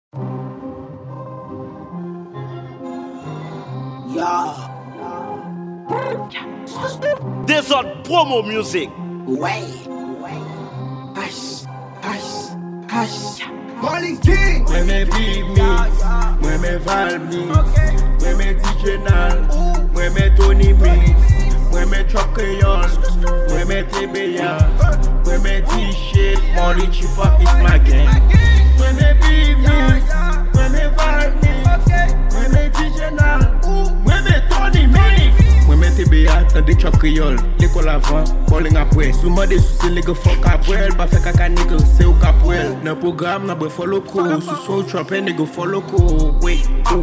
Yeah. This on promo music. Wait. Hush. Hush. Hush. Morning King. Mwen me Big Mix, mwen me Val Mix, mwen me DJ Nal, mwen me Tony Mix, mwen me Trap Creole, mwen me TBA, mwen me T-Shit, Molly Chifa is my gang. Mwen me Big Mix, mwen me Val Mix, mwen me DJ Nal, mwen me Tony Mix, mwen me TBA, tan de Trap Creole, l'école avant, bowling après. Souman de sous se nigga fuck après, pas fait caca nigga, c'est au capwell. Nan programme, nan boy follow ko, sous son trap nigga follow ko. Wait,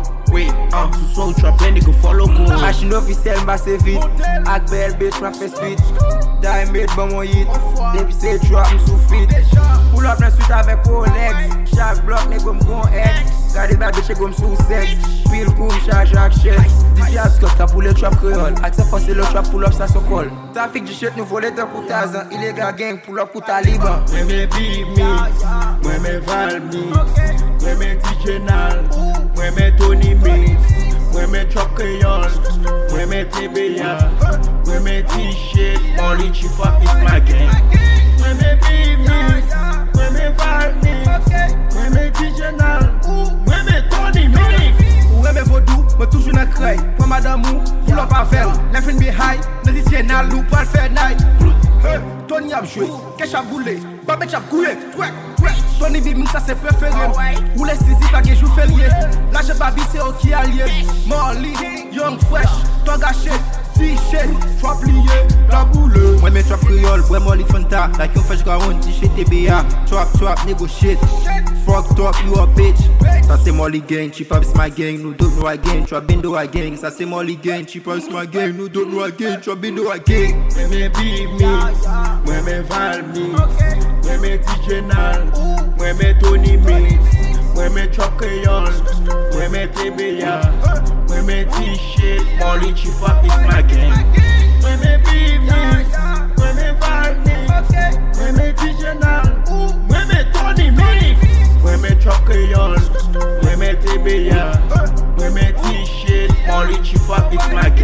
sous son trap nigga follow ko. Machine officiel m'a se vite. Ak bel bitch m'a fait speed. Diamond bon mon hit. Depuis c'est trap m'sou fit. Pull up nan suite avec Rolex. Chaque bloc nègre m'gon ex. Gade bad bitch nègre m'sou sex. Pile coup m'charge ak chest. DJ Scott ta pour le trap créole. Ak se force le trap pull up ça se colle. Trafic du shit nous volé de Koutazan. Illégal gang pull up Kouta Liban. Mwen me Big Mix, mwen me Val Mix, mwen me DJ Nal, mwen me Tony Mix, mwen me Trap Creole, mwen me TBA, mwen me T-Shit, Molly Chifa is my gang. Mwen me Big Mix, mwen me Val Mix, mwen me DJ Nal, mwen me Tony Mix. Ou reme vodou, me toujou nan kray. Pwa madame ou, pull up avel. Lef in be high, ne DJ Nal ou pral fè night. Hey, Tony ap jwe, Kesh ap boule, Babet ap kouye, Tony Big Mix ça c'est préféré. Ou les sisi pa gen jou férié. Lâche babi c'est au qui allié. Molly, Young Fresh, ton gâché, T-Shit, trap lié, la boule. Moi mes trap créole, boy Molly Fanta. Like yon fresh garon, T-Shit TBA. Trap, negotiate. Fuck talk, you a bitch. Ça c'est Molly gang, Chip up is my gang. Nous don't know again, trap bindo a gang. Ça c'est Molly gang, Chip up is my gang. Nous don't know again, trap bindo a gang. Mwen me Big Mix, mwen me Val Mix, mwen me DJ Nal, mwen me Tony Mix, mwen me Trap Creole, mwen me TBA, mwen me T-Shit, Molly Chifa is my gang. Mwen me Big Mix, mwen me Val Mix, mwen me DJ Nal, mwen me Tony Mix, mwen me Trap Creole, mwen me TBA, mwen me T-Shit, Molly Chifa is my gang.